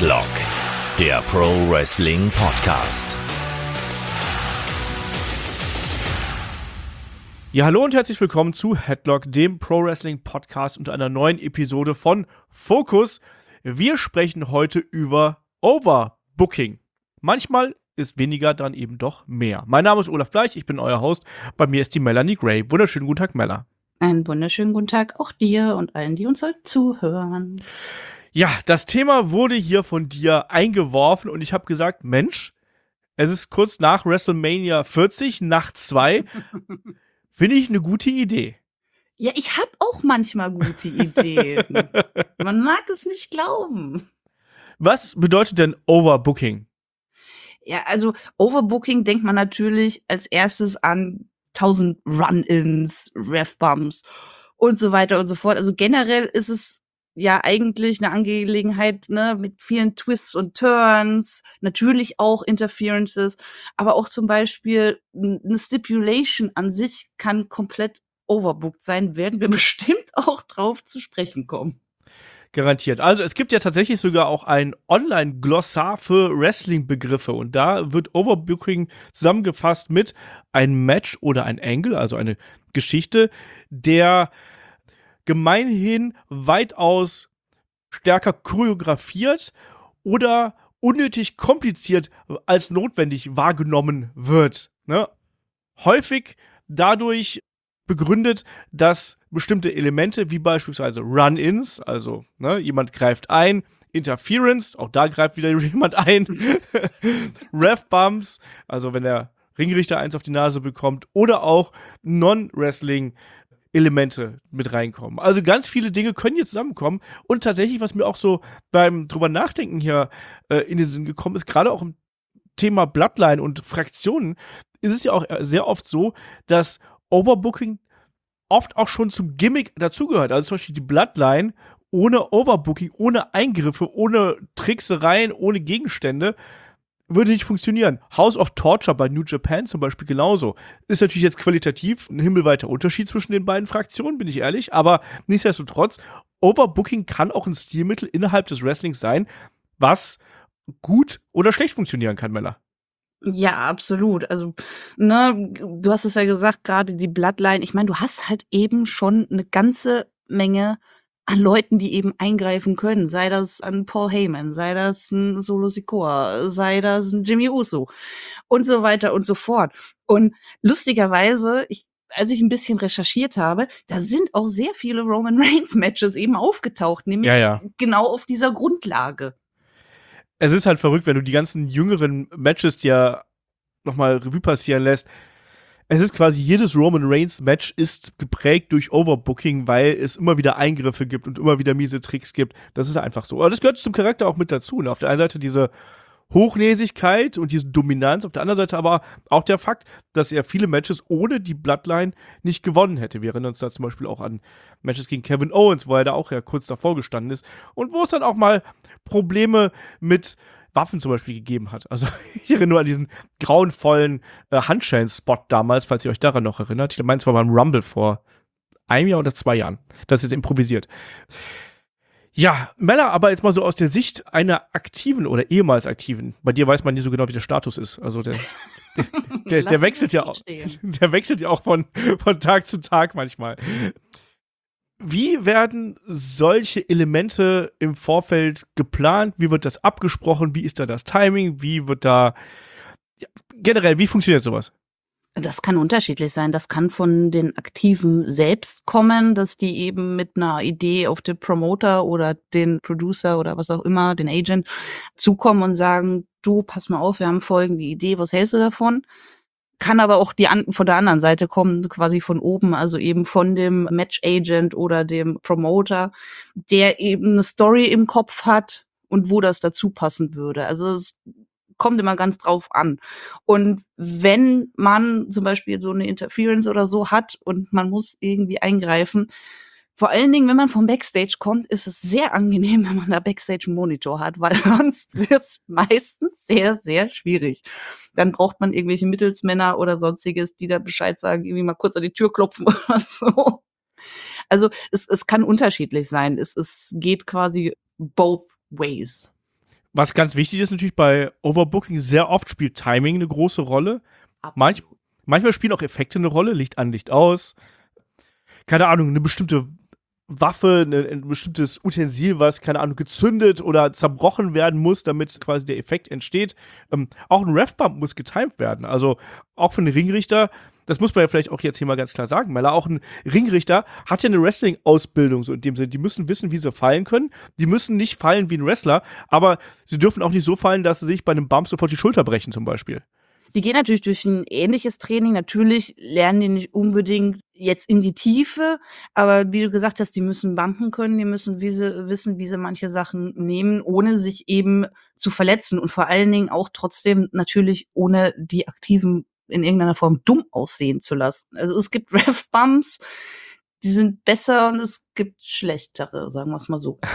Headlock, der Pro Wrestling Podcast. Ja, hallo und herzlich willkommen zu Headlock, dem Pro Wrestling Podcast und einer neuen Episode von Focus. Wir sprechen heute über Overbooking. Manchmal ist weniger dann eben doch mehr. Mein Name ist Olaf Bleich, ich bin euer Host. Bei mir ist die Melanie Gray. Wunderschönen guten Tag, Mella. Einen wunderschönen guten Tag auch dir und allen, die uns heute zuhören. Ja, das Thema wurde hier von dir eingeworfen und ich habe gesagt, Mensch, es ist kurz nach WrestleMania 40, Nacht 2. Finde ich eine gute Idee. Ja, ich habe auch manchmal gute Ideen. Man mag es nicht glauben. Was bedeutet denn Overbooking? Ja, also Overbooking denkt man natürlich als erstes an 1000 Run-Ins, Ref-Bumps und so weiter und so fort. Also generell ist es ja eigentlich eine Angelegenheit, ne, mit vielen Twists und Turns, natürlich auch Interferences, aber auch zum Beispiel eine Stipulation an sich kann komplett overbooked sein, werden wir bestimmt auch drauf zu sprechen kommen. Garantiert. Also es gibt ja tatsächlich sogar auch ein Online-Glossar für Wrestling-Begriffe und da wird Overbooking zusammengefasst mit ein Match oder ein Angle, also eine Geschichte, der gemeinhin weitaus stärker choreografiert oder unnötig kompliziert als notwendig wahrgenommen wird. Ne? Häufig dadurch begründet, dass bestimmte Elemente, wie beispielsweise Run-Ins, also jemand greift ein, Interference, auch da greift wieder jemand ein, Ref-Bumps, also wenn der Ringrichter eins auf die Nase bekommt, oder auch Non-Wrestling-Elemente mit reinkommen. Also ganz viele Dinge können hier zusammenkommen und tatsächlich, was mir auch so beim drüber nachdenken hier in den Sinn gekommen ist, gerade auch im Thema Bloodline und Fraktionen, ist es ja auch sehr oft so, dass Overbooking oft auch schon zum Gimmick dazugehört. Also zum Beispiel die Bloodline ohne Overbooking, ohne Eingriffe, ohne Tricksereien, ohne Gegenstände würde nicht funktionieren. House of Torture bei New Japan zum Beispiel genauso. Ist natürlich jetzt qualitativ ein himmelweiter Unterschied zwischen den beiden Fraktionen, bin ich ehrlich, aber nichtsdestotrotz, Overbooking kann auch ein Stilmittel innerhalb des Wrestlings sein, was gut oder schlecht funktionieren kann, Mella. Ja, absolut. Also, ne, du hast es ja gesagt, gerade die Bloodline. Ich meine, du hast halt eben schon eine ganze Menge an Leuten, die eben eingreifen können. Sei das ein Paul Heyman, sei das ein Solo Sikoa, sei das ein Jimmy Uso und so weiter und so fort. Und lustigerweise, als ich ein bisschen recherchiert habe, da sind auch sehr viele Roman Reigns Matches eben aufgetaucht, nämlich genau auf dieser Grundlage. Es ist halt verrückt, wenn du die ganzen jüngeren Matches dir nochmal Revue passieren lässt. Es ist quasi jedes Roman Reigns Match ist geprägt durch Overbooking, weil es immer wieder Eingriffe gibt und immer wieder miese Tricks gibt. Das ist einfach so. Aber das gehört zum Charakter auch mit dazu. Ne? Auf der einen Seite diese Hochnäsigkeit und diese Dominanz, auf der anderen Seite aber auch der Fakt, dass er viele Matches ohne die Bloodline nicht gewonnen hätte. Wir erinnern uns da zum Beispiel auch an Matches gegen Kevin Owens, wo er da auch ja kurz davor gestanden ist und wo es dann auch mal Probleme mit Waffen zum Beispiel gegeben hat. Also ich erinnere nur an diesen grauenvollen Handschellen-Spot damals, falls ihr euch daran noch erinnert. Ich meine, es war beim Rumble vor 1 Jahr oder 2 Jahren. Das ist improvisiert. Ja, Mella, aber jetzt mal so aus der Sicht einer aktiven oder ehemals aktiven. Bei dir weiß man nie so genau, wie der Status ist. Also der wechselt ja auch. Der wechselt ja auch von Tag zu Tag manchmal. Wie werden solche Elemente im Vorfeld geplant? Wie wird das abgesprochen? Wie ist da das Timing? Wie wird da generell, wie funktioniert sowas? Das kann unterschiedlich sein. Das kann von den Aktiven selbst kommen, dass die eben mit einer Idee auf den Promoter oder den Producer oder was auch immer, den Agent, zukommen und sagen, du, pass mal auf, wir haben folgende Idee, was hältst du davon? Kann aber auch von der anderen Seite kommen, quasi von oben, also eben von dem Match-Agent oder dem Promoter, der eben eine Story im Kopf hat und wo das dazu passen würde. Also es kommt immer ganz drauf an. Und wenn man zum Beispiel so eine Interference oder so hat und man muss irgendwie eingreifen, vor allen Dingen, wenn man vom Backstage kommt, ist es sehr angenehm, wenn man da Backstage einen Monitor hat, weil sonst wird's meistens sehr, sehr schwierig. Dann braucht man irgendwelche Mittelsmänner oder sonstiges, die da Bescheid sagen, irgendwie mal kurz an die Tür klopfen oder so. Also es kann unterschiedlich sein. Es geht quasi both ways. Was ganz wichtig ist natürlich bei Overbooking, sehr oft spielt Timing eine große Rolle. Manchmal spielen auch Effekte eine Rolle, Licht an, Licht aus. Keine Ahnung, eine bestimmte Waffe, ein bestimmtes Utensil, was, keine Ahnung, gezündet oder zerbrochen werden muss, damit quasi der Effekt entsteht. Auch ein Ref-Bump muss getimed werden. Also auch für einen Ringrichter, das muss man ja vielleicht auch jetzt hier mal ganz klar sagen, weil auch ein Ringrichter hat ja eine Wrestling-Ausbildung, so in dem Sinne. Die müssen wissen, wie sie fallen können. Die müssen nicht fallen wie ein Wrestler, aber sie dürfen auch nicht so fallen, dass sie sich bei einem Bump sofort die Schulter brechen, zum Beispiel. Die gehen natürlich durch ein ähnliches Training. Natürlich lernen die nicht unbedingt jetzt in die Tiefe, aber wie du gesagt hast, die müssen bumpen können, die müssen wissen, wie sie manche Sachen nehmen, ohne sich eben zu verletzen und vor allen Dingen auch trotzdem natürlich ohne die Aktiven in irgendeiner Form dumm aussehen zu lassen. Also es gibt Ref-Bumps, die sind besser und es gibt schlechtere, sagen wir es mal so.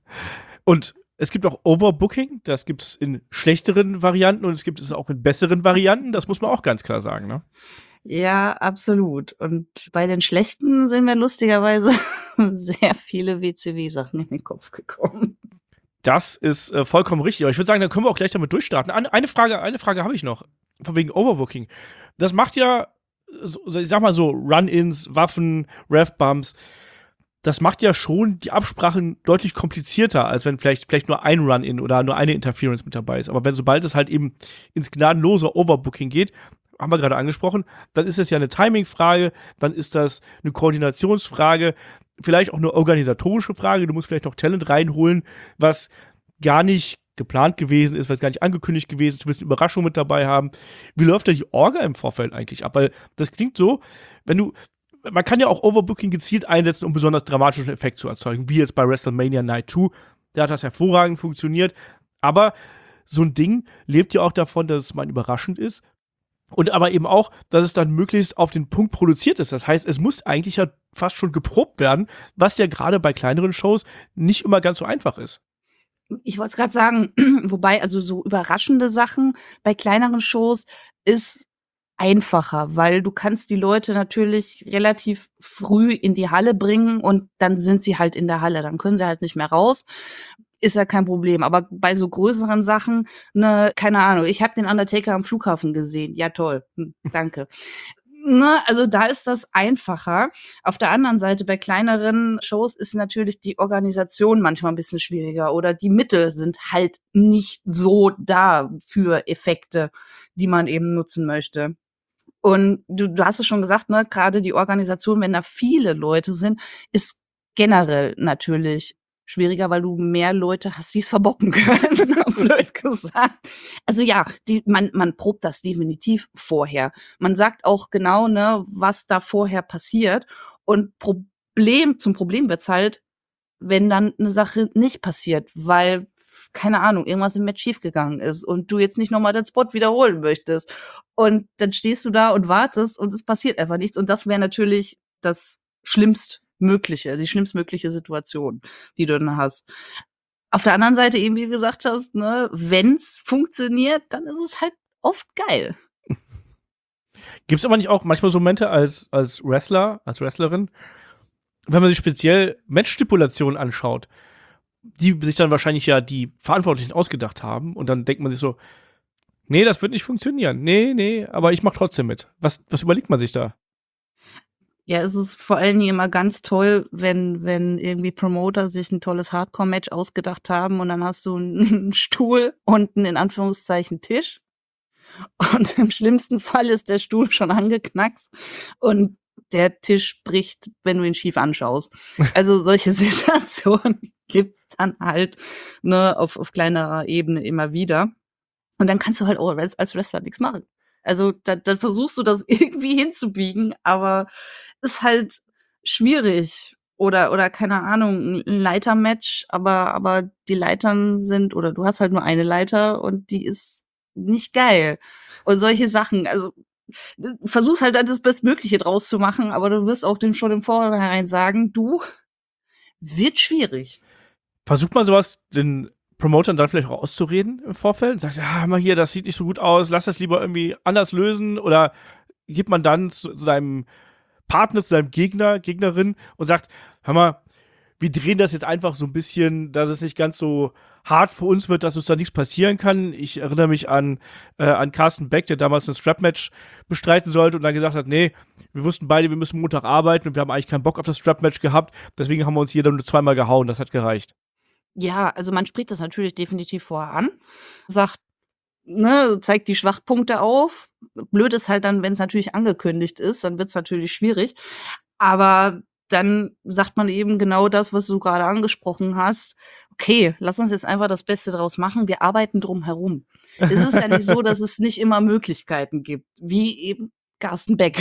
Und es gibt auch Overbooking, das gibt es in schlechteren Varianten und es gibt es auch in besseren Varianten, das muss man auch ganz klar sagen, ne? Ja, absolut. Und bei den schlechten sind mir lustigerweise sehr viele WCW-Sachen in den Kopf gekommen. Das ist vollkommen richtig. Aber ich würde sagen, dann können wir auch gleich damit durchstarten. Eine Frage habe ich noch. Von wegen Overbooking. Das macht ja, ich sag mal so, Run-Ins, Waffen, Ref-Bumps. Das macht ja schon die Absprachen deutlich komplizierter, als wenn vielleicht nur ein Run-In oder nur eine Interference mit dabei ist. Aber sobald es halt eben ins gnadenlose Overbooking geht, haben wir gerade angesprochen, dann ist das ja eine Timing-Frage, dann ist das eine Koordinationsfrage, vielleicht auch eine organisatorische Frage. Du musst vielleicht noch Talent reinholen, was gar nicht geplant gewesen ist, was gar nicht angekündigt gewesen ist. Du willst eine Überraschung mit dabei haben. Wie läuft da die Orga im Vorfeld eigentlich ab? Weil das klingt so, man kann ja auch Overbooking gezielt einsetzen, um besonders dramatischen Effekt zu erzeugen, wie jetzt bei WrestleMania Night 2. Da hat das hervorragend funktioniert. Aber so ein Ding lebt ja auch davon, dass es mal überraschend ist. Und aber eben auch, dass es dann möglichst auf den Punkt produziert ist. Das heißt, es muss eigentlich ja fast schon geprobt werden, was ja gerade bei kleineren Shows nicht immer ganz so einfach ist. Ich wollte es gerade sagen, wobei also so überraschende Sachen bei kleineren Shows ist einfacher, weil du kannst die Leute natürlich relativ früh in die Halle bringen und dann sind sie halt in der Halle, dann können sie halt nicht mehr raus. Ist ja kein Problem. Aber bei so größeren Sachen, ne, keine Ahnung, ich habe den Undertaker am Flughafen gesehen. Ja, toll. Danke. Ne, also da ist das einfacher. Auf der anderen Seite, bei kleineren Shows ist natürlich die Organisation manchmal ein bisschen schwieriger oder die Mittel sind halt nicht so da für Effekte, die man eben nutzen möchte. Und du hast es schon gesagt, ne, gerade die Organisation, wenn da viele Leute sind, ist generell natürlich schwieriger, weil du mehr Leute hast, die es verbocken können, blöd gesagt. Also ja, man probt das definitiv vorher. Man sagt auch genau, ne, was da vorher passiert. Und zum Problem wird's halt, wenn dann eine Sache nicht passiert, weil, keine Ahnung, irgendwas im Match schiefgegangen ist und du jetzt nicht nochmal den Spot wiederholen möchtest. Und dann stehst du da und wartest und es passiert einfach nichts. Und das wäre natürlich die schlimmstmögliche Situation, die du dann hast. Auf der anderen Seite, eben wie du gesagt hast, ne, wenn's funktioniert, dann ist es halt oft geil. Gibt's aber nicht auch manchmal so Momente als Wrestler, als Wrestlerin, wenn man sich speziell Matchstipulationen anschaut, die sich dann wahrscheinlich ja die Verantwortlichen ausgedacht haben und dann denkt man sich so, nee, das wird nicht funktionieren. Nee, aber ich mach trotzdem mit. Was überlegt man sich da? Ja, es ist vor allen Dingen immer ganz toll, wenn irgendwie Promoter sich ein tolles Hardcore-Match ausgedacht haben und dann hast du einen Stuhl und einen in Anführungszeichen Tisch und im schlimmsten Fall ist der Stuhl schon angeknackst und der Tisch bricht, wenn du ihn schief anschaust. Also solche Situationen gibt's dann halt, ne, auf kleinerer Ebene immer wieder. Und dann kannst du halt auch als Wrestler nichts machen. Also dann versuchst du das irgendwie hinzubiegen, aber ist halt schwierig. Oder keine Ahnung, ein Leitermatch, aber die Leitern sind, oder du hast halt nur eine Leiter und die ist nicht geil. Und solche Sachen, also versuchst halt das Bestmögliche draus zu machen, aber du wirst auch dem schon im Vorhinein sagen, wird schwierig. Versucht man sowas den Promotern dann vielleicht auch auszureden im Vorfeld? Sagt, ja, mal hier, das sieht nicht so gut aus, lass das lieber irgendwie anders lösen, oder gibt man dann zu seinem Partner, zu seinem Gegnerin und sagt, hör mal, wir drehen das jetzt einfach so ein bisschen, dass es nicht ganz so hart für uns wird, dass uns da nichts passieren kann. Ich erinnere mich an Carsten Beck, der damals ein Strap-Match bestreiten sollte und dann gesagt hat, nee, wir wussten beide, wir müssen Montag arbeiten und wir haben eigentlich keinen Bock auf das Strap-Match gehabt, deswegen haben wir uns hier dann nur zweimal gehauen, das hat gereicht. Ja, also man spricht das natürlich definitiv vorher an, sagt, ne, zeigt die Schwachpunkte auf. Blöd ist halt dann, wenn es natürlich angekündigt ist, dann wird es natürlich schwierig. Aber dann sagt man eben genau das, was du gerade angesprochen hast. Okay, lass uns jetzt einfach das Beste draus machen. Wir arbeiten drum herum. Es ist ja nicht so, dass es nicht immer Möglichkeiten gibt, wie eben Carsten Beck.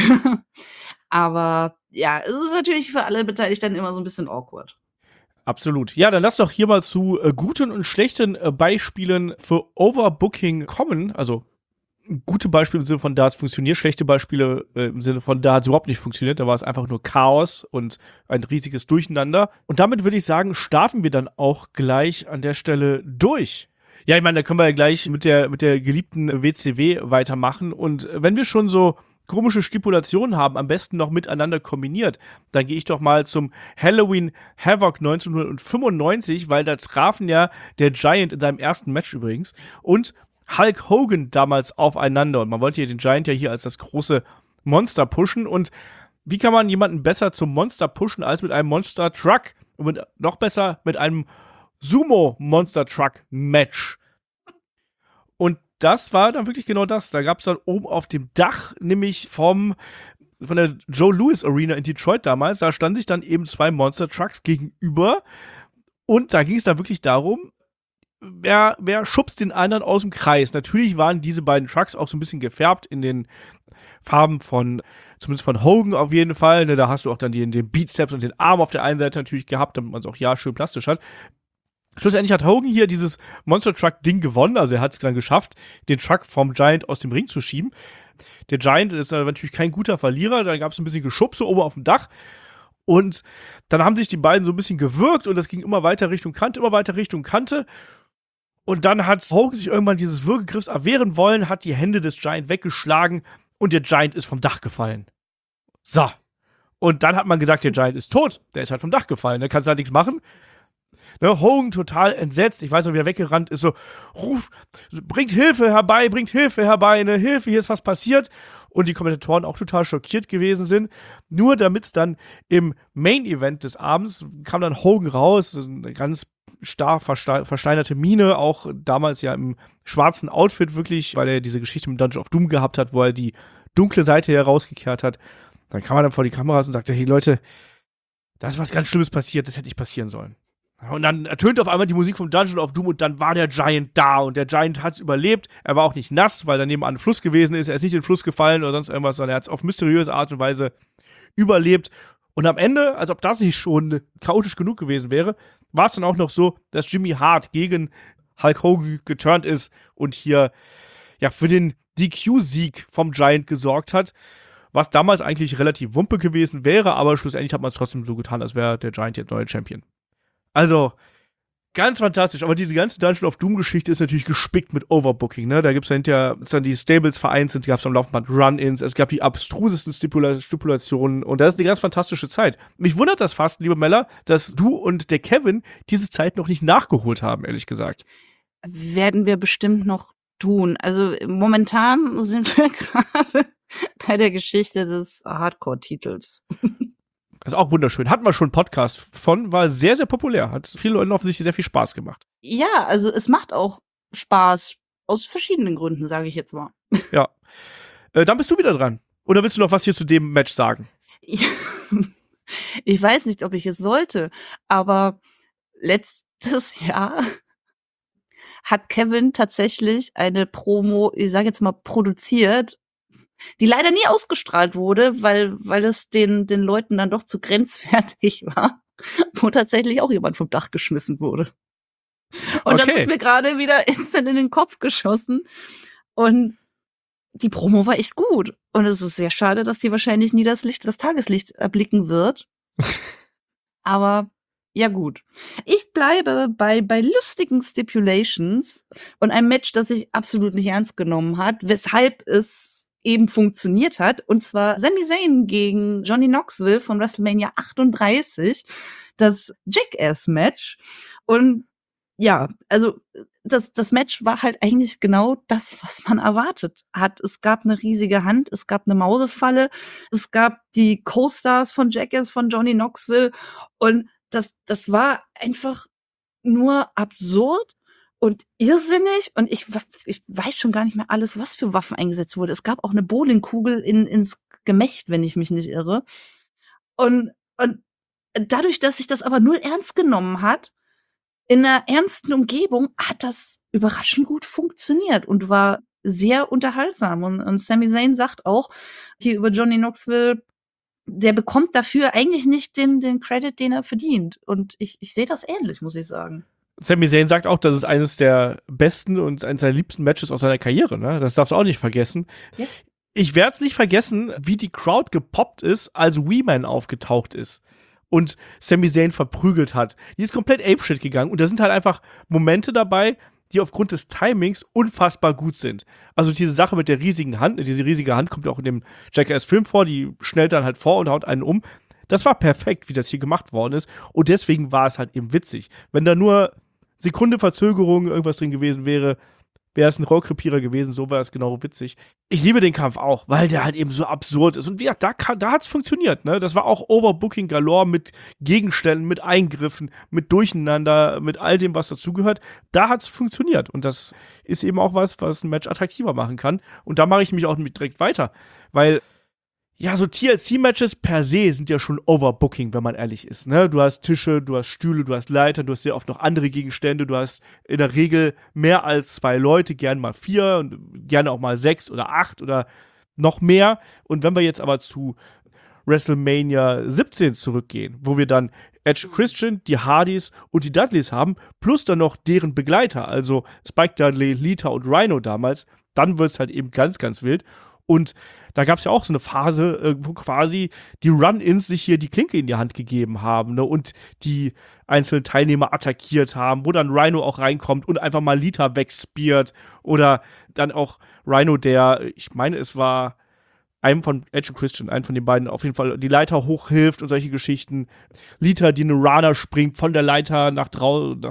Aber ja, es ist natürlich für alle Beteiligten immer so ein bisschen awkward. Absolut. Ja, dann lass doch hier mal zu guten und schlechten Beispielen für Overbooking kommen. Also gute Beispiele im Sinne von, da es funktioniert, schlechte Beispiele im Sinne von, da hat es überhaupt nicht funktioniert. Da war es einfach nur Chaos und ein riesiges Durcheinander. Und damit würde ich sagen, starten wir dann auch gleich an der Stelle durch. Ja, ich meine, da können wir ja gleich mit der geliebten WCW weitermachen. Und wenn wir schon so komische Stipulationen haben, am besten noch miteinander kombiniert, dann gehe ich doch mal zum Halloween Havoc 1995, weil da trafen ja der Giant in seinem ersten Match übrigens und Hulk Hogan damals aufeinander. Und man wollte ja den Giant ja hier als das große Monster pushen. Und wie kann man jemanden besser zum Monster pushen als mit einem Monster Truck? Und noch besser mit einem Sumo Monster Truck Match. Und das war dann wirklich genau das. Da gab es dann oben auf dem Dach, nämlich von der Joe Louis Arena in Detroit damals, da standen sich dann eben zwei Monster Trucks gegenüber. Und da ging es dann wirklich darum, wer schubst den anderen aus dem Kreis. Natürlich waren diese beiden Trucks auch so ein bisschen gefärbt in den Farben zumindest von Hogan auf jeden Fall. Ne, da hast du auch dann den Beatsteps und den Arm auf der einen Seite natürlich gehabt, damit man es auch schön plastisch hat. Schlussendlich hat Hogan hier dieses Monster Truck-Ding gewonnen, also er hat es dann geschafft, den Truck vom Giant aus dem Ring zu schieben. Der Giant ist natürlich kein guter Verlierer, dann gab es ein bisschen Geschubse oben auf dem Dach und dann haben sich die beiden so ein bisschen gewürgt und das ging immer weiter Richtung Kante. Und dann hat Hogan sich irgendwann dieses Würgegriffs erwehren wollen, hat die Hände des Giant weggeschlagen und der Giant ist vom Dach gefallen. So. Und dann hat man gesagt, der Giant ist tot, der ist halt vom Dach gefallen, da kannst du halt nichts machen. Ne, Hogan total entsetzt, ich weiß noch, wie er weggerannt ist, so, bringt Hilfe herbei, ne, Hilfe, hier ist was passiert. Und die Kommentatoren auch total schockiert gewesen sind. Nur damit es dann im Main-Event des Abends kam dann Hogan raus, eine ganz stark versteinerte Miene, auch damals ja im schwarzen Outfit wirklich, weil er diese Geschichte mit Dungeon of Doom gehabt hat, wo er die dunkle Seite herausgekehrt hat. Dann kam er dann vor die Kameras und sagte, hey Leute, da ist was ganz Schlimmes passiert, das hätte nicht passieren sollen. Und dann ertönte auf einmal die Musik vom Dungeon of Doom und dann war der Giant da und der Giant hat es überlebt. Er war auch nicht nass, weil er nebenan ein Fluss gewesen ist. Er ist nicht in den Fluss gefallen oder sonst irgendwas, sondern er hat es auf mysteriöse Art und Weise überlebt. Und am Ende, als ob das nicht schon chaotisch genug gewesen wäre, war es dann auch noch so, dass Jimmy Hart gegen Hulk Hogan geturnt ist und hier ja für den DQ-Sieg vom Giant gesorgt hat. Was damals eigentlich relativ wumpe gewesen wäre, aber schlussendlich hat man es trotzdem so getan, als wäre der Giant jetzt neuer Champion. Also, ganz fantastisch. Aber diese ganze Dungeon of Doom-Geschichte ist natürlich gespickt mit Overbooking, ne? Da gibt's dann hinterher, als dann die Stables vereint sind, gab's am Laufband Run-Ins, es gab die abstrusesten Stipulationen und das ist eine ganz fantastische Zeit. Mich wundert das fast, liebe Mella, dass du und der Kevin diese Zeit noch nicht nachgeholt haben, ehrlich gesagt. Werden wir bestimmt noch tun. Also momentan sind wir gerade bei der Geschichte des Hardcore-Titels. Das ist auch wunderschön. Hatten wir schon einen Podcast von, war sehr, sehr populär. Hat vielen Leuten offensichtlich sehr viel Spaß gemacht. Ja, also es macht auch Spaß. Aus verschiedenen Gründen, sage ich jetzt mal. Ja. Dann bist du wieder dran. Oder willst du noch was hier zu dem Match sagen? Ja. Ich weiß nicht, ob ich es sollte, aber letztes Jahr hat Kevin tatsächlich eine Promo, ich sage jetzt mal, produziert, die leider nie ausgestrahlt wurde, weil es den Leuten dann doch zu grenzwertig war, wo tatsächlich auch jemand vom Dach geschmissen wurde. Und das ist mir gerade wieder instant in den Kopf geschossen. Und die Promo war echt gut. Und es ist sehr schade, dass die wahrscheinlich nie das Tageslicht erblicken wird. Aber ja gut. Ich bleibe bei lustigen Stipulations und einem Match, das sich absolut nicht ernst genommen hat, weshalb es eben funktioniert hat, und zwar Sami Zayn gegen Johnny Knoxville von WrestleMania 38, das Jackass-Match. Und Ja, also das Match war halt eigentlich genau das, was man erwartet hat. Es gab eine riesige Hand, es gab eine Mausefalle, es gab die Co-Stars von Jackass, von Johnny Knoxville und das war einfach nur absurd und irrsinnig und ich weiß schon gar nicht mehr alles, was für Waffen eingesetzt wurde. Es gab auch eine Bowlingkugel ins Gemächt, wenn ich mich nicht irre. Und dadurch, dass sich das aber null ernst genommen hat, in einer ernsten Umgebung, hat das überraschend gut funktioniert und war sehr unterhaltsam. Und Sami Zayn sagt auch hier über Johnny Knoxville, der bekommt dafür eigentlich nicht den Credit, den er verdient. Und ich sehe das ähnlich, muss ich sagen. Sami Zayn sagt auch, das ist eines der besten und eines seiner liebsten Matches aus seiner Karriere, ne? Das darfst du auch nicht vergessen. Ja. Ich werde es nicht vergessen, wie die Crowd gepoppt ist, als Wee-Man aufgetaucht ist und Sami Zayn verprügelt hat. Die ist komplett apeshit gegangen und da sind halt einfach Momente dabei, die aufgrund des Timings unfassbar gut sind. Also diese Sache mit der riesigen Hand, diese riesige Hand kommt ja auch in dem Jackass-Film vor, die schnellt dann halt vor und haut einen um. Das war perfekt, wie das hier gemacht worden ist und deswegen war es halt eben witzig. Wenn da nur Sekunde Verzögerung irgendwas drin gewesen wäre, wäre es ein Rohrkrepierer gewesen, so war es genau witzig. Ich liebe den Kampf auch, weil der halt eben so absurd ist. Und ja, da hat es funktioniert, ne? Das war auch Overbooking galore mit Gegenständen, mit Eingriffen, mit Durcheinander, mit all dem, was dazugehört. Da hat es funktioniert. Und das ist eben auch was ein Match attraktiver machen kann. Und da mache ich mich auch direkt weiter. Weil ja, so TLC-Matches per se sind ja schon Overbooking, wenn man ehrlich ist, ne? Du hast Tische, du hast Stühle, du hast Leitern, du hast sehr oft noch andere Gegenstände, du hast in der Regel mehr als 2 Leute, gern mal 4 und gerne auch mal 6 oder 8 oder noch mehr. Und wenn wir jetzt aber zu WrestleMania 17 zurückgehen, wo wir dann Edge, Christian, die Hardys und die Dudleys haben, plus dann noch deren Begleiter, also Spike Dudley, Lita und Rhino damals, dann wird's halt eben ganz, ganz wild. Und da gab es ja auch so eine Phase, wo quasi die Run-Ins sich hier die Klinke in die Hand gegeben haben, ne? Und die einzelnen Teilnehmer attackiert haben, wo dann Rhino auch reinkommt und einfach mal Lita wegspeart. Oder dann auch Rhino, der, ich meine, es war einem von Edge und Christian, einen von den beiden, auf jeden Fall die Leiter hochhilft und solche Geschichten. Lita, die eine Rana springt von der Leiter nach draußen,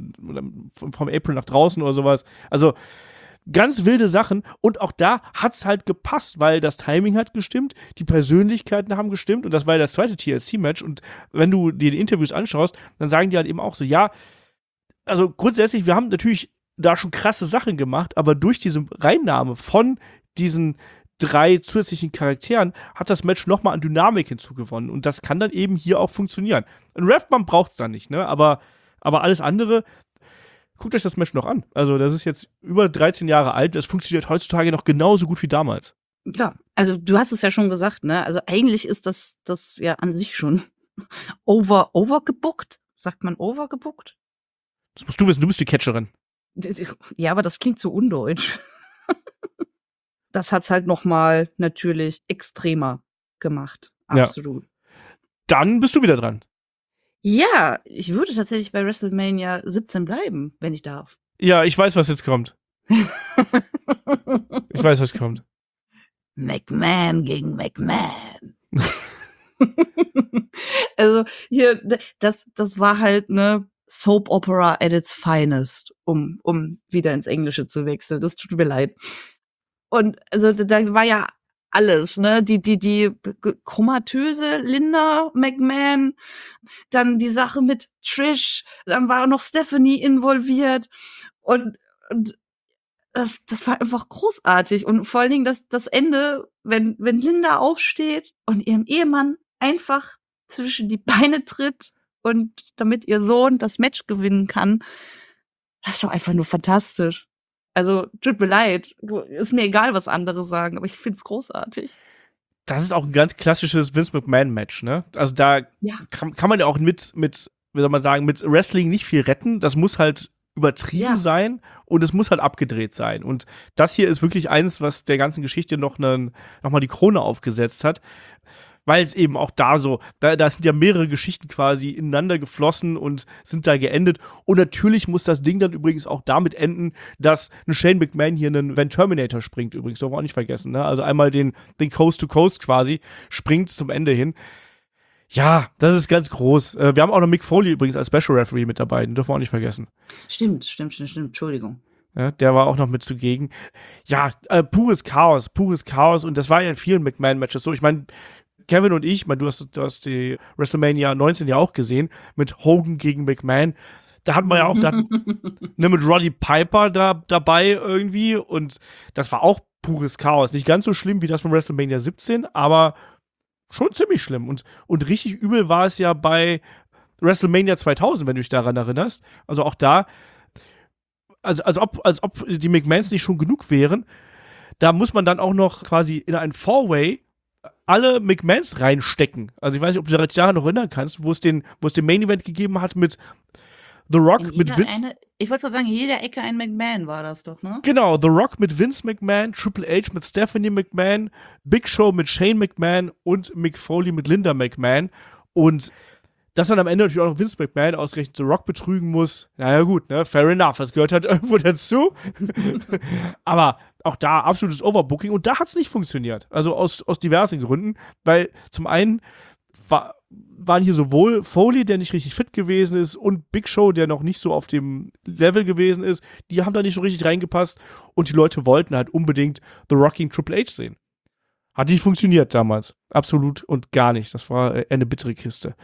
vom Apron nach draußen oder sowas. Also ganz wilde Sachen und auch da hat's halt gepasst, weil das Timing hat gestimmt, die Persönlichkeiten haben gestimmt und das war ja das zweite TLC-Match und wenn du dir die Interviews anschaust, dann sagen die halt eben auch so, ja, also grundsätzlich, wir haben natürlich da schon krasse Sachen gemacht, aber durch diese Reinnahme von diesen 3 zusätzlichen Charakteren hat das Match nochmal an Dynamik hinzugewonnen und das kann dann eben hier auch funktionieren. Ein Ref-Bump braucht's dann nicht, ne, aber alles andere. Guckt euch das Match noch an. Also, das ist jetzt über 13 Jahre alt. Das funktioniert heutzutage noch genauso gut wie damals. Ja, also du hast es ja schon gesagt, ne? Also eigentlich ist das ja an sich schon overgebookt. Sagt man overgebookt? Das musst du wissen, du bist die Catcherin. Ja, aber das klingt so undeutsch. Das hat's halt noch mal natürlich extremer gemacht. Absolut. Ja. Dann bist du wieder dran. Ja, ich würde tatsächlich bei WrestleMania 17 bleiben, wenn ich darf. Ja, ich weiß, was jetzt kommt. Ich weiß, was kommt. McMahon gegen McMahon. Also hier, das war halt ne Soap Opera at its finest, um wieder ins Englische zu wechseln. Das tut mir leid. Und also da war ja alles, ne? Die komatöse Linda McMahon, dann die Sache mit Trish, dann war noch Stephanie involviert und das war einfach großartig und vor allen Dingen das Ende, wenn Linda aufsteht und ihrem Ehemann einfach zwischen die Beine tritt und damit ihr Sohn das Match gewinnen kann, das ist doch einfach nur fantastisch. Also, tut mir leid. Ist mir egal, was andere sagen, aber ich find's großartig. Das ist auch ein ganz klassisches Vince McMahon-Match, ne? Also da kann man ja auch mit, wie soll man sagen, mit Wrestling nicht viel retten. Das muss halt übertrieben sein und es muss halt abgedreht sein. Und das hier ist wirklich eins, was der ganzen Geschichte noch mal die Krone aufgesetzt hat. Weil es eben auch da sind ja mehrere Geschichten quasi ineinander geflossen und sind da geendet. Und natürlich muss das Ding dann übrigens auch damit enden, dass ein Shane McMahon hier einen Van Terminator springt, übrigens, dürfen wir auch nicht vergessen, ne? Also einmal den Coast to Coast quasi springt zum Ende hin. Ja, das ist ganz groß. Wir haben auch noch Mick Foley übrigens als Special Referee mit dabei, den dürfen wir auch nicht vergessen. Stimmt. Entschuldigung. Ja, der war auch noch mit zugegen. Ja, pures Chaos. Und das war ja in vielen McMahon-Matches so. Ich meine, Kevin und ich, du hast die WrestleMania 19 ja auch gesehen, mit Hogan gegen McMahon. Da hatten wir ja auch mit Roddy Piper dabei irgendwie. Und das war auch pures Chaos. Nicht ganz so schlimm wie das von WrestleMania 17, aber schon ziemlich schlimm. Und richtig übel war es ja bei WrestleMania 2000, wenn du dich daran erinnerst. Also auch da, als ob die McMahons nicht schon genug wären, da muss man dann auch noch quasi in einen Four-Way alle McMahons reinstecken. Also ich weiß nicht, ob du dich daran noch erinnern kannst, wo es den Main-Event gegeben hat mit The Rock, mit Vince. Ich wollte sagen, in jeder Ecke ein McMahon war das doch, ne? Genau, The Rock mit Vince McMahon, Triple H mit Stephanie McMahon, Big Show mit Shane McMahon und Mick Foley mit Linda McMahon. Und dass dann am Ende natürlich auch noch Vince McMahon ausgerechnet The Rock betrügen muss, naja gut, ne, fair enough, das gehört halt irgendwo dazu. Aber auch da absolutes Overbooking und da hat es nicht funktioniert. Also aus diversen Gründen, weil zum einen waren hier sowohl Foley, der nicht richtig fit gewesen ist, und Big Show, der noch nicht so auf dem Level gewesen ist, die haben da nicht so richtig reingepasst und die Leute wollten halt unbedingt The Rock gegen Triple H sehen. Hat nicht funktioniert damals. Absolut und gar nicht. Das war eine bittere Kiste.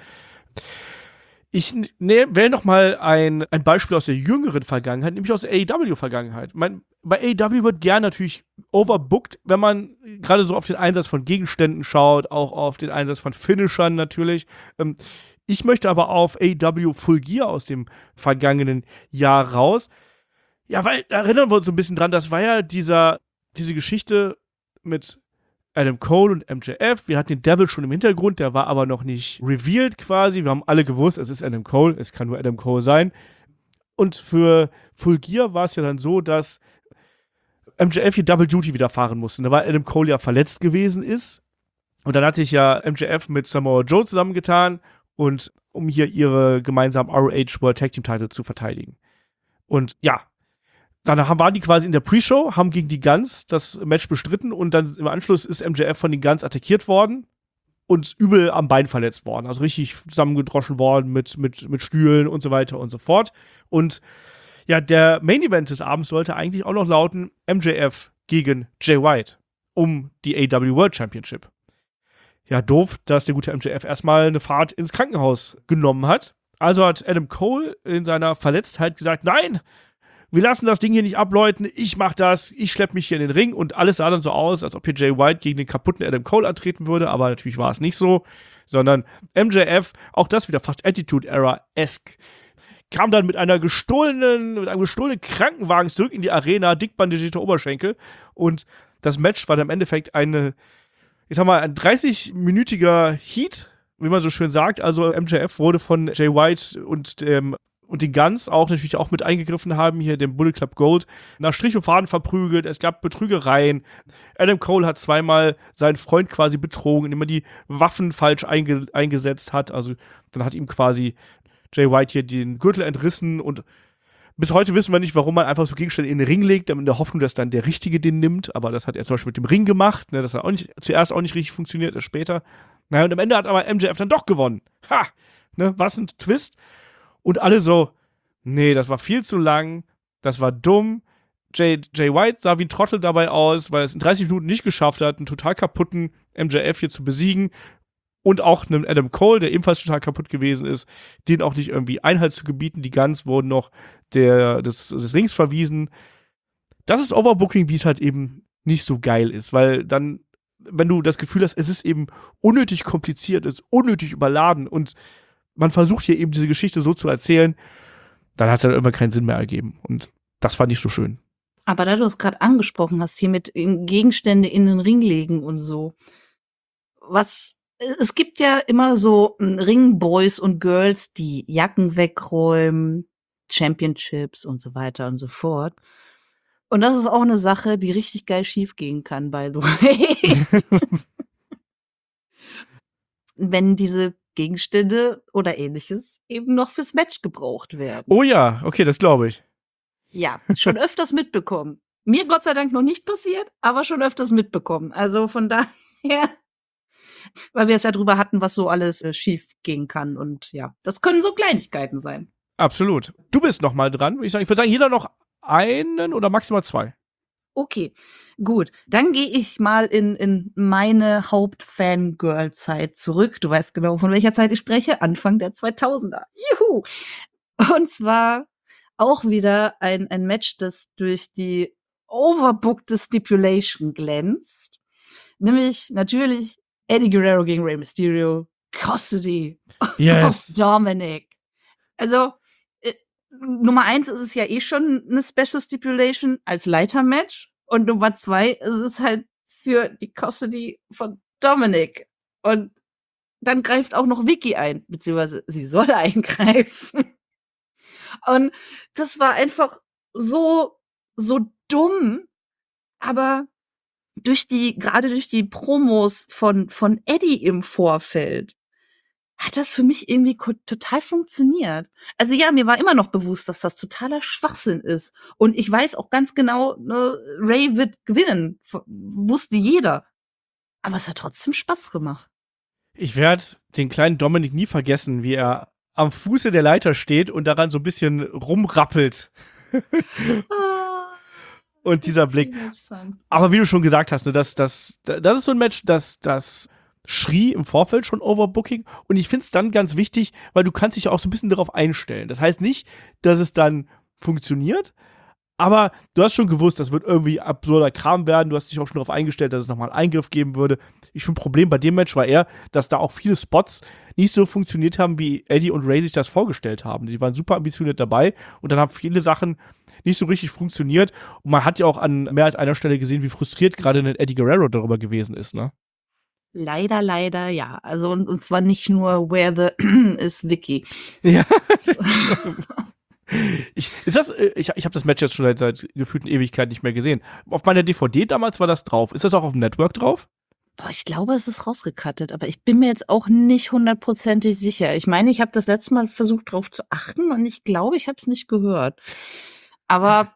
Ich wähle noch mal ein Beispiel aus der jüngeren Vergangenheit, nämlich aus der AEW-Vergangenheit. Bei AEW wird gern natürlich overbooked, wenn man gerade so auf den Einsatz von Gegenständen schaut, auch auf den Einsatz von Finishern natürlich. Ich möchte aber auf AEW Full Gear aus dem vergangenen Jahr raus. Ja, weil da erinnern wir uns so ein bisschen dran, das war ja diese Geschichte mit Adam Cole und MJF. Wir hatten den Devil schon im Hintergrund, der war aber noch nicht revealed quasi. Wir haben alle gewusst, es ist Adam Cole, es kann nur Adam Cole sein. Und für Full Gear war es ja dann so, dass MJF hier Double Duty widerfahren musste, ne, weil Adam Cole ja verletzt gewesen ist. Und dann hat sich ja MJF mit Samoa Joe zusammengetan, und um hier ihre gemeinsamen ROH World Tag Team Title zu verteidigen. Und ja, dann waren die quasi in der Pre-Show, haben gegen die Guns das Match bestritten und dann im Anschluss ist MJF von den Guns attackiert worden und übel am Bein verletzt worden. Also richtig zusammengedroschen worden mit Stühlen und so weiter und so fort. Und ja, der Main-Event des Abends sollte eigentlich auch noch lauten MJF gegen Jay White um die AEW World Championship. Ja, doof, dass der gute MJF erstmal eine Fahrt ins Krankenhaus genommen hat. Also hat Adam Cole in seiner Verletztheit gesagt, nein, wir lassen das Ding hier nicht abläuten, ich mach das, ich schlepp mich hier in den Ring, und alles sah dann so aus, als ob hier Jay White gegen den kaputten Adam Cole antreten würde, aber natürlich war es nicht so, sondern MJF, auch das wieder fast Attitude-Era-esque, kam dann mit einem gestohlenen Krankenwagen zurück in die Arena, dick bandagierte Oberschenkel, und das Match war dann im Endeffekt ein 30-minütiger Heat, wie man so schön sagt. Also MJF wurde von Jay White und den Guns auch natürlich auch mit eingegriffen haben, hier dem Bullet Club Gold, nach Strich und Faden verprügelt. Es gab Betrügereien. Adam Cole hat zweimal seinen Freund quasi betrogen, indem er die Waffen falsch eingesetzt hat. Also dann hat ihm quasi Jay White hier den Gürtel entrissen, und bis heute wissen wir nicht, warum man einfach so Gegenstände in den Ring legt, in der Hoffnung, dass dann der Richtige den nimmt. Aber das hat er zum Beispiel mit dem Ring gemacht. Ne? Das hat zuerst auch nicht richtig funktioniert, erst später. Naja, und am Ende hat aber MJF dann doch gewonnen. Ha! Ne? Was ein Twist. Und alle so, nee, das war viel zu lang, das war dumm. Jay White sah wie ein Trottel dabei aus, weil er es in 30 Minuten nicht geschafft hat, einen total kaputten MJF hier zu besiegen. Und auch einen Adam Cole, der ebenfalls total kaputt gewesen ist, den auch nicht irgendwie Einhalt zu gebieten. Die Guns wurden noch des Rings verwiesen. Das ist Overbooking, wie es halt eben nicht so geil ist, weil dann, wenn du das Gefühl hast, es ist eben unnötig kompliziert, es ist unnötig überladen und man versucht hier eben diese Geschichte so zu erzählen, dann hat es dann irgendwann keinen Sinn mehr ergeben. Und das fand ich so schön. Aber da du es gerade angesprochen hast, hier mit Gegenstände in den Ring legen und so, es gibt ja immer so Ringboys und Girls, die Jacken wegräumen, Championships und so weiter und so fort. Und das ist auch eine Sache, die richtig geil schief gehen kann, by the way. Wenn diese Gegenstände oder ähnliches eben noch fürs Match gebraucht werden. Oh ja, okay, das glaube ich. Ja, schon öfters mitbekommen. Mir Gott sei Dank noch nicht passiert, aber schon öfters mitbekommen. Also von daher Weil wir es ja drüber hatten, was so alles schief gehen kann. Und ja, das können so Kleinigkeiten sein. Absolut. Du bist noch mal dran, würde ich sagen. Ich würde sagen, jeder noch einen oder maximal 2. Okay, gut. Dann gehe ich mal in meine Haupt-Fangirl-Zeit zurück. Du weißt genau, von welcher Zeit ich spreche. Anfang der 2000er. Juhu! Und zwar auch wieder ein Match, das durch die overbookte Stipulation glänzt. Nämlich natürlich Eddie Guerrero gegen Rey Mysterio. Custody of Dominic. Also, Nummer 1 ist es ja eh schon eine Special Stipulation als Leitermatch. Und Nummer 2 ist es halt für die Custody von Dominic. Und dann greift auch noch Vicky ein, beziehungsweise sie soll eingreifen. Und das war einfach so dumm, aber gerade durch die Promos von Eddie im Vorfeld hat das für mich irgendwie total funktioniert. Also ja, mir war immer noch bewusst, dass das totaler Schwachsinn ist. Und ich weiß auch ganz genau, ne, Ray wird gewinnen. Wusste jeder. Aber es hat trotzdem Spaß gemacht. Ich werde den kleinen Dominik nie vergessen, wie er am Fuße der Leiter steht und daran so ein bisschen rumrappelt. Und dieser Blick. Aber wie du schon gesagt hast, ne, das ist so ein Match, das schrie im Vorfeld schon Overbooking. Und ich finde es dann ganz wichtig, weil du kannst dich auch so ein bisschen darauf einstellen. Das heißt nicht, dass es dann funktioniert, aber du hast schon gewusst, das wird irgendwie absurder Kram werden. Du hast dich auch schon darauf eingestellt, dass es nochmal einen Eingriff geben würde. Ich finde, ein Problem bei dem Match war eher, dass da auch viele Spots nicht so funktioniert haben, wie Eddie und Ray sich das vorgestellt haben. Die waren super ambitioniert dabei und dann haben viele Sachen nicht so richtig funktioniert. Und man hat ja auch an mehr als einer Stelle gesehen, wie frustriert gerade Eddie Guerrero darüber gewesen ist, ne? Leider, ja. Also, und zwar nicht nur Where the is Vicky. Ja. Ich habe das Match jetzt schon seit gefühlten Ewigkeit nicht mehr gesehen. Auf meiner DVD damals war das drauf. Ist das auch auf dem Network drauf? Boah, ich glaube, es ist rausgecuttet, aber ich bin mir jetzt auch nicht 100% sicher. Ich meine, ich habe das letzte Mal versucht, drauf zu achten und ich glaube, ich habe es nicht gehört. Aber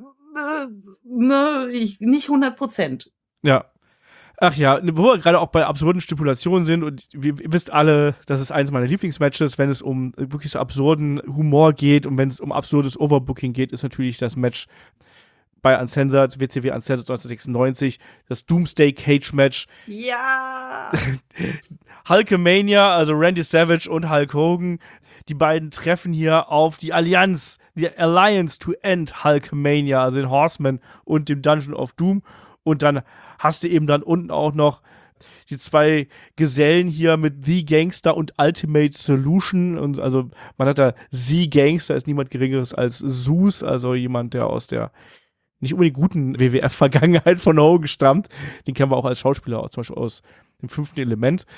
nicht 100%. Ja. Ach ja, wo wir gerade auch bei absurden Stipulationen sind und ihr wisst alle, das ist eines meiner Lieblingsmatches, wenn es um wirklich so absurden Humor geht und wenn es um absurdes Overbooking geht, ist natürlich das Match bei Uncensored, WCW Uncensored 1996, das Doomsday Cage Match. Ja! Hulkamania, also Randy Savage und Hulk Hogan, die beiden treffen hier auf die Allianz, die Alliance to End Hulkamania, also den Horsemen und dem Dungeon of Doom. Und dann hast du eben dann unten auch noch die 2 Gesellen hier mit The Gangster und Ultimate Solution. Und also man hat da The Gangster, ist niemand Geringeres als Zeus, also jemand, der aus der nicht unbedingt guten WWF-Vergangenheit von Hogan stammt. Den kennen wir auch als Schauspieler, auch zum Beispiel aus dem 5. Element.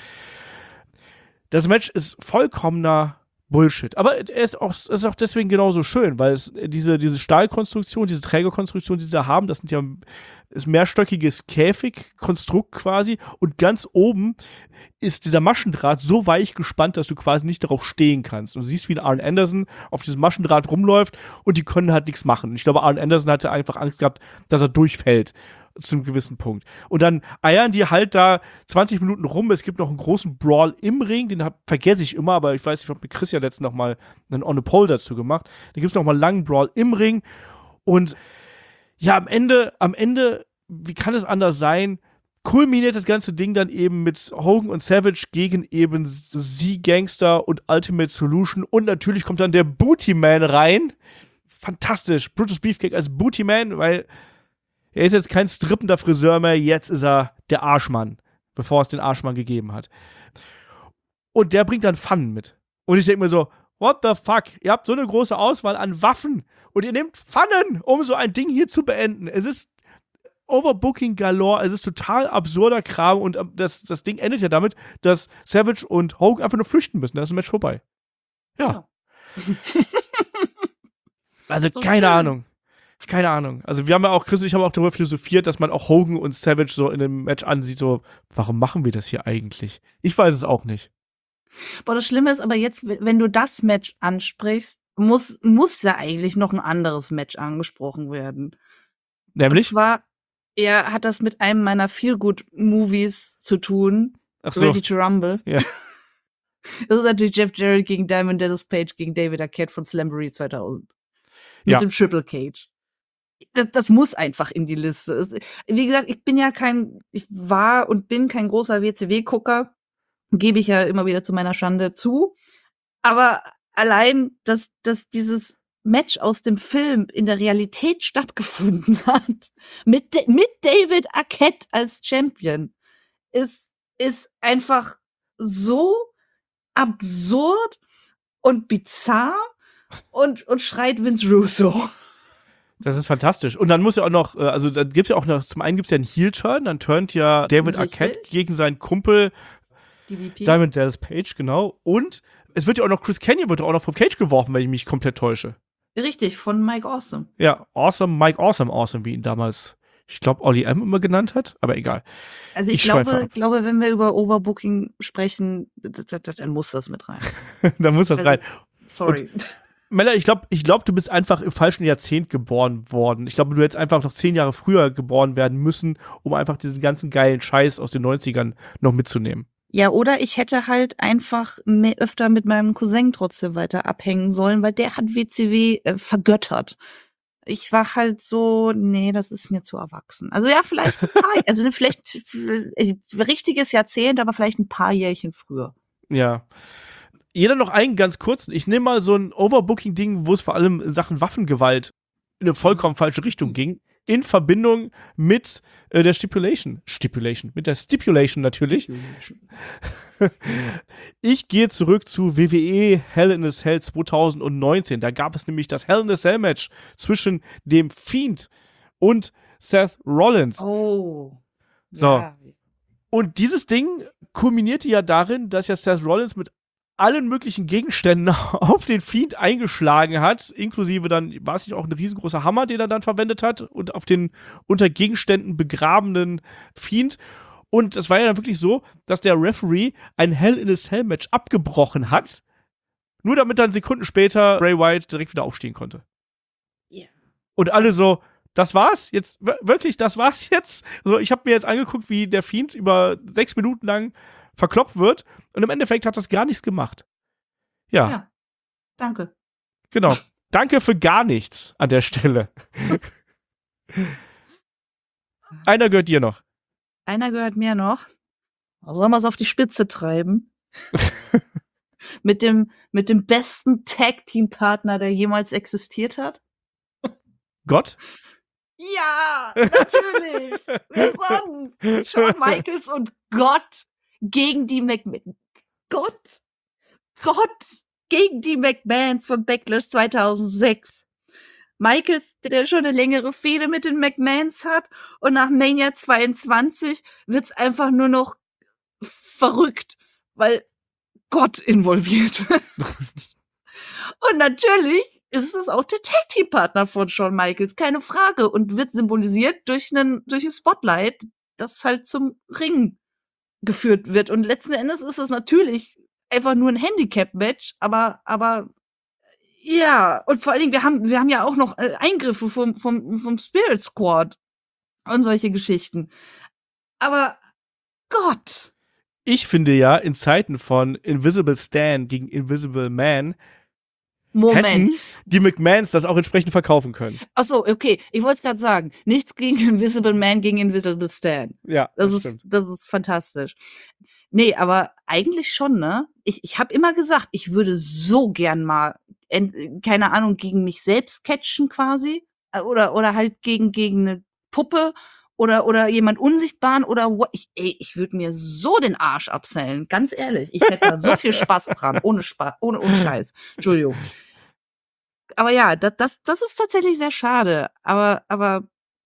Das Match ist vollkommener Bullshit. Aber er ist auch deswegen genauso schön, weil es diese Stahlkonstruktion, diese Trägerkonstruktion, die sie da haben, das sind ja ist mehrstöckiges Käfigkonstrukt quasi und ganz oben ist dieser Maschendraht so weich gespannt, dass du quasi nicht darauf stehen kannst. Und du siehst, wie Arn Anderson auf diesem Maschendraht rumläuft und die können halt nichts machen. Ich glaube, Arn Anderson hatte einfach Angst gehabt, dass er durchfällt zu einem gewissen Punkt. Und dann eiern die halt da 20 Minuten rum. Es gibt noch einen großen Brawl im Ring, den vergesse ich immer, aber ich weiß, ich habe mit Chris ja letztens noch mal einen On a Pole dazu gemacht. Da gibt es noch mal einen langen Brawl im Ring und ja, am Ende, wie kann es anders sein, kulminiert das ganze Ding dann eben mit Hogan und Savage gegen eben The Gangster und Ultimate Solution und natürlich kommt dann der Booty Man rein. Fantastisch. Brutus Beefcake als Booty Man, weil er ist jetzt kein strippender Friseur mehr, jetzt ist er der Arschmann, bevor es den Arschmann gegeben hat. Und der bringt dann Pfannen mit. Und ich denke mir so, what the fuck? Ihr habt so eine große Auswahl an Waffen und ihr nehmt Pfannen, um so ein Ding hier zu beenden. Es ist Overbooking galore, es ist total absurder Kram und das Ding endet ja damit, dass Savage und Hogan einfach nur flüchten müssen. Da ist ein Match vorbei. Ja. Also so keine Ahnung. Keine Ahnung. Also wir haben ja auch, Chris und ich haben auch darüber philosophiert, dass man auch Hogan und Savage so in dem Match ansieht, so, warum machen wir das hier eigentlich? Ich weiß es auch nicht. Boah, das Schlimme ist aber jetzt, wenn du das Match ansprichst, muss ja eigentlich noch ein anderes Match angesprochen werden. Nämlich? Und zwar, er hat das mit einem meiner Feel-Good-Movies zu tun, Ach so. Ready to Rumble. Ja. Das ist natürlich Jeff Jarrett gegen Diamond Dallas Page gegen David Arquette von Slamboree 2000. Mit Ja. dem Triple Cage. Das muss einfach in die Liste. Wie gesagt, ich war und bin kein großer WCW-Gucker. Gebe ich ja immer wieder zu meiner Schande zu. Aber allein, dass dieses Match aus dem Film in der Realität stattgefunden hat, mit David Arquette als Champion, ist einfach so absurd und bizarr und schreit Vince Russo. Das ist fantastisch. Und dann muss ja auch noch, also da gibt's ja auch noch, zum einen gibt's ja einen Heel-Turn, dann turnt ja David Richtig. Arquette gegen seinen Kumpel DDP. Diamond Dallas Page, genau. Und es wird ja auch noch, Chris Kanyon wird auch noch vom Cage geworfen, wenn ich mich komplett täusche. Richtig, von Mike Awesome. Ja, Awesome, Mike Awesome, wie ihn damals, ich glaube, Ollie M. immer genannt hat, aber egal. Also ich schweife ab. glaube, wenn wir über Overbooking sprechen, dann muss das mit rein. Da muss das rein. Sorry. Mella, ich glaube, du bist einfach im falschen Jahrzehnt geboren worden. Ich glaube, du hättest einfach noch 10 Jahre früher geboren werden müssen, um einfach diesen ganzen geilen Scheiß aus den 90ern noch mitzunehmen. Ja, oder ich hätte halt einfach öfter mit meinem Cousin trotzdem weiter abhängen sollen, weil der hat WCW vergöttert. Ich war halt so, nee, das ist mir zu erwachsen. Also ja, vielleicht vielleicht richtiges Jahrzehnt, aber vielleicht ein paar Jährchen früher. Ja. Jeder noch einen ganz kurzen. Ich nehme mal so ein Overbooking-Ding, wo es vor allem in Sachen Waffengewalt in eine vollkommen falsche Richtung ging, in Verbindung mit der Stipulation, mit der Stipulation natürlich. Ich gehe zurück zu WWE Hell in a Cell 2019. Da gab es nämlich das Hell in a Cell Match zwischen dem Fiend und Seth Rollins. Oh. So. Ja. Und dieses Ding kulminierte ja darin, dass ja Seth Rollins mit allen möglichen Gegenständen auf den Fiend eingeschlagen hat, inklusive dann, war es nicht auch ein riesengroßer Hammer, den er dann verwendet hat, und auf den unter Gegenständen begrabenen Fiend. Und es war ja dann wirklich so, dass der Referee ein Hell in a Cell Match abgebrochen hat, nur damit dann Sekunden später Bray Wyatt direkt wieder aufstehen konnte. Ja. Und alle so, das war's? Jetzt, wirklich, das war's jetzt? So, ich habe mir jetzt angeguckt, wie der Fiend über 6 Minuten lang verkloppt wird, und im Endeffekt hat das gar nichts gemacht. Ja. Danke. Genau. Danke für gar nichts an der Stelle. Einer gehört dir noch. Einer gehört mir noch. Sollen wir es auf die Spitze treiben? mit dem besten Tag-Team-Partner, der jemals existiert hat? Gott? Ja, natürlich. Wer sonst? Shawn Michaels und Gott gegen die Gott gegen die McMahons von Backlash 2006. Michaels, der schon eine längere Fehde mit den McMahons hat, und nach Mania 22 wird's einfach nur noch verrückt, weil Gott involviert wird. Und natürlich ist es auch der Tag-Team-Partner von Shawn Michaels, keine Frage, und wird symbolisiert durch ein Spotlight, das halt zum Ring geführt wird. Und letzten Endes ist es natürlich einfach nur ein Handicap-Match, aber ja, und vor allen Dingen, wir haben ja auch noch Eingriffe vom Spirit Squad und solche Geschichten. Aber Gott. Ich finde ja, in Zeiten von Invisible Stan gegen Invisible Man hätten die McMahons das auch entsprechend verkaufen können. Ach so, okay. Ich wollte es gerade sagen. Nichts gegen Invisible Man gegen Invisible Stan. Ja, das ist fantastisch. Nee, aber eigentlich schon, ne? Ich habe immer gesagt, ich würde so gern mal, keine Ahnung, gegen mich selbst catchen quasi. Oder halt gegen eine Puppe oder jemand Unsichtbaren oder ich würde mir so den Arsch absellen, ganz ehrlich. Ich hätte da so viel Spaß dran, ohne Scheiß. Entschuldigung. Aber ja, das ist tatsächlich sehr schade. Aber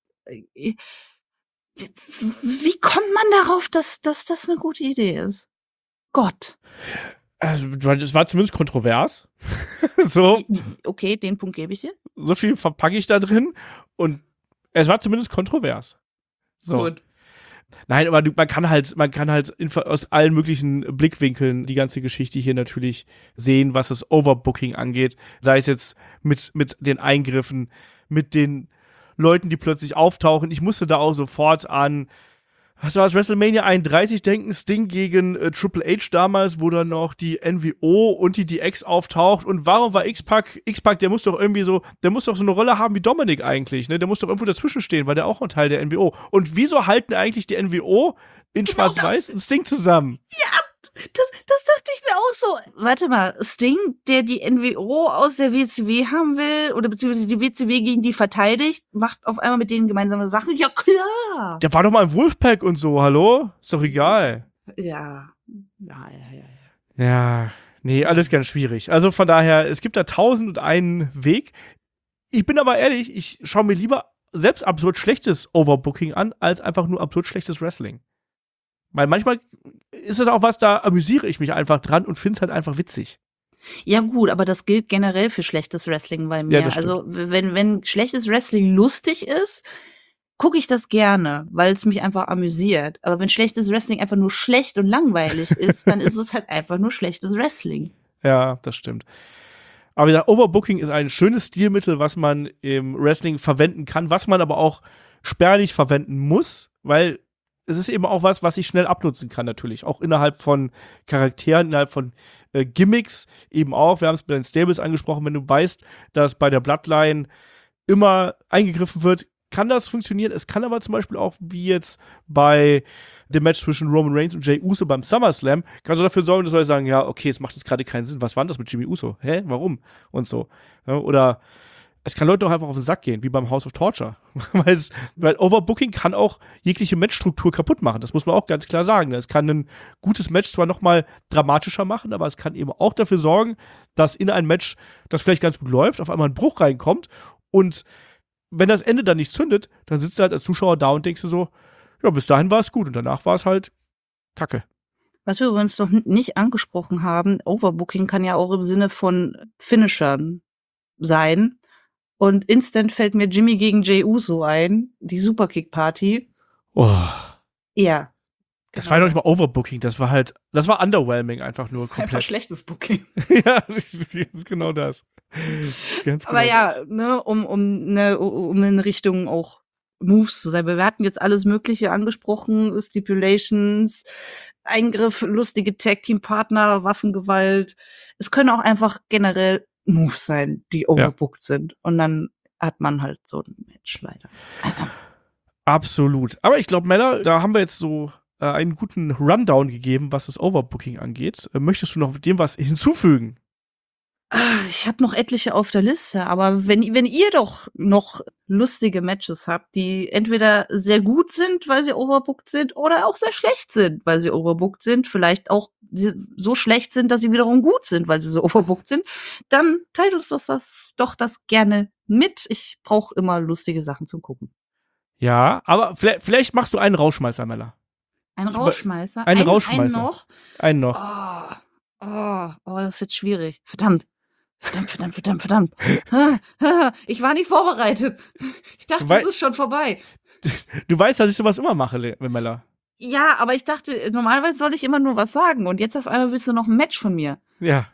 wie kommt man darauf, dass das eine gute Idee ist? Gott. Also, es war zumindest kontrovers. So. Okay, den Punkt gebe ich dir. So viel verpacke ich da drin. Und es war zumindest kontrovers. So. Gut. Nein, aber man kann halt aus allen möglichen Blickwinkeln die ganze Geschichte hier natürlich sehen, was das Overbooking angeht. Sei es jetzt mit den Eingriffen, mit den Leuten, die plötzlich auftauchen. Ich musste da auch sofort an Was war das? WrestleMania 31 denken, Sting gegen Triple H damals, wo dann noch die NWO und die DX auftaucht. Und warum war X-Pac, der muss doch so eine Rolle haben wie Dominik eigentlich, ne? Der muss doch irgendwo dazwischen stehen, weil der auch ein Teil der NWO. Und wieso halten eigentlich die NWO in Schwarz-Weiß und Sting zusammen? Ja, das dachte ich mir auch so. Warte mal, Sting, der die NWO aus der WCW haben will, oder beziehungsweise die WCW gegen die verteidigt, macht auf einmal mit denen gemeinsame Sachen? Ja, klar. Der war doch mal im Wolfpack und so, hallo? Ist doch egal. Ja. Ja, nee, alles ganz schwierig. Also von daher, es gibt da 1001 Weg. Ich bin aber ehrlich, ich schaue mir lieber selbst absurd schlechtes Overbooking an, als einfach nur absurd schlechtes Wrestling. Weil manchmal ist es auch was, da amüsiere ich mich einfach dran und finde es halt einfach witzig. Ja gut, aber das gilt generell für schlechtes Wrestling bei mir. Ja, das stimmt. Also wenn schlechtes Wrestling lustig ist, gucke ich das gerne, weil es mich einfach amüsiert. Aber wenn schlechtes Wrestling einfach nur schlecht und langweilig ist, dann ist es halt einfach nur schlechtes Wrestling. Ja, das stimmt. Aber wie gesagt, Overbooking ist ein schönes Stilmittel, was man im Wrestling verwenden kann, was man aber auch spärlich verwenden muss, weil es ist eben auch was ich schnell abnutzen kann natürlich. Auch innerhalb von Charakteren, innerhalb von Gimmicks eben auch. Wir haben es bei den Stables angesprochen, wenn du weißt, dass bei der Bloodline immer eingegriffen wird, kann das funktionieren. Es kann aber zum Beispiel auch, wie jetzt bei dem Match zwischen Roman Reigns und Jey Uso beim SummerSlam, kannst du dafür sorgen, dass Leute sagen, ja, okay, es macht jetzt gerade keinen Sinn. Was war denn das mit Jimmy Uso? Hä? Warum? Und so. Ja, oder es kann Leute auch einfach auf den Sack gehen, wie beim House of Torture. Weil Overbooking kann auch jegliche Matchstruktur kaputt machen. Das muss man auch ganz klar sagen. Es kann ein gutes Match zwar noch mal dramatischer machen, aber es kann eben auch dafür sorgen, dass in ein Match, das vielleicht ganz gut läuft, auf einmal ein Bruch reinkommt. Und wenn das Ende dann nicht zündet, dann sitzt du halt als Zuschauer da und denkst du so, ja, bis dahin war es gut und danach war es halt Kacke. Was wir übrigens noch nicht angesprochen haben, Overbooking kann ja auch im Sinne von Finishern sein. Und instant fällt mir Jimmy gegen Jey Uso ein, die Superkick-Party. Oh. Ja. Das war ja noch nicht mal Overbooking, das war underwhelming einfach nur Das war komplett. einfach schlechtes Booking. Ja, das ist genau das. Ganz Aber genau ja, das. ne, um in Richtung auch Moves zu sein. Wir hatten jetzt alles Mögliche angesprochen, Stipulations, Eingriff, lustige Tag-Team-Partner, Waffengewalt. Es können auch einfach generell Moves sein, die overbooked sind. Und dann hat man halt so ein Match leider. Absolut. Aber ich glaube, Mella, da haben wir jetzt so einen guten Rundown gegeben, was das Overbooking angeht. Möchtest du noch dem was hinzufügen? Ich habe noch etliche auf der Liste, aber wenn ihr doch noch lustige Matches habt, die entweder sehr gut sind, weil sie overbooked sind, oder auch sehr schlecht sind, weil sie overbooked sind, vielleicht auch so schlecht sind, dass sie wiederum gut sind, weil sie so overbooked sind, dann teilt uns das gerne mit. Ich brauche immer lustige Sachen zum Gucken. Ja, aber vielleicht machst du einen Rausschmeißer, Mella. Ein Rausschmeißer? Einen Rausschmeißer. Einen Einen noch? noch. Oh, das ist jetzt schwierig. Verdammt. Ich war nicht vorbereitet. Ich dachte, das ist schon vorbei. Du weißt, dass ich sowas immer mache, Mella. Ja, aber ich dachte, normalerweise soll ich immer nur was sagen und jetzt auf einmal willst du noch ein Match von mir. Ja.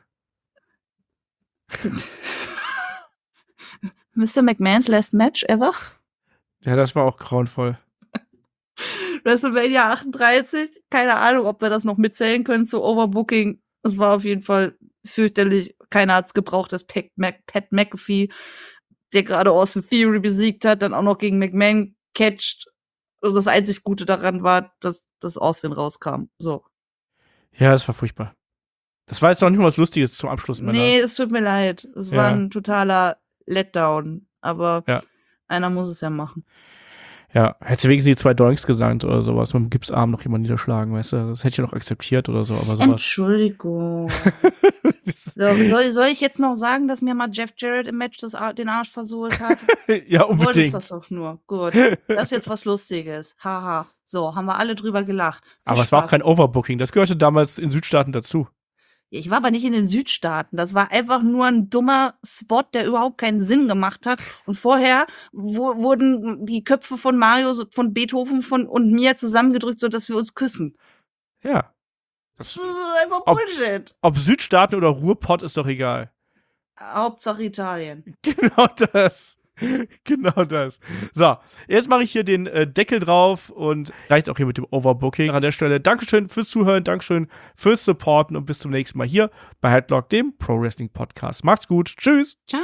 Mr. McMahons last match ever? Ja, das war auch grauenvoll. WrestleMania 38, keine Ahnung, ob wir das noch mitzählen können zu Overbooking. Es war auf jeden Fall fürchterlich. Keiner hat's gebraucht, dass Pat McAfee, der gerade Austin Theory besiegt hat, dann auch noch gegen McMahon catcht. Und das einzig Gute daran war, dass das Austin rauskam. So. Ja, das war furchtbar. Das war jetzt noch nicht mal was Lustiges zum Abschluss, Männer. Nee, es tut mir leid. Es war ein totaler Letdown. Aber einer muss es ja machen. Ja, hättest du wenigstens die 2 Doinks gesagt oder sowas, mit dem Gipsarm noch jemand niederschlagen, weißt du? Das hätte ich ja noch akzeptiert oder so, aber sowas. Entschuldigung. Soll ich jetzt noch sagen, dass mir mal Jeff Jarrett im Match den Arsch versohlt hat? Ja, unbedingt. Du wolltest das doch nur. Gut. Das ist jetzt was Lustiges. Haha. So, haben wir alle drüber gelacht. Aber es war auch kein Overbooking. Das gehörte damals in Südstaaten dazu. Ich war aber nicht in den Südstaaten. Das war einfach nur ein dummer Spot, der überhaupt keinen Sinn gemacht hat. Und vorher wurden die Köpfe von Mario, von Beethoven und mir zusammengedrückt, sodass wir uns küssen. Ja. Das ist einfach Bullshit. Ob Südstaaten oder Ruhrpott ist doch egal. Hauptsache Italien. Genau das. Genau das. So, jetzt mache ich hier den Deckel drauf und reicht auch hier mit dem Overbooking. An der Stelle Dankeschön fürs Zuhören, Dankeschön fürs Supporten und bis zum nächsten Mal hier bei Headlock, dem Pro Wrestling Podcast. Macht's gut. Tschüss. Ciao.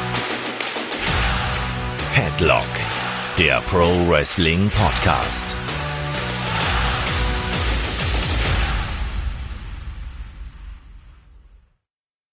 Headlock, der Pro Wrestling Podcast.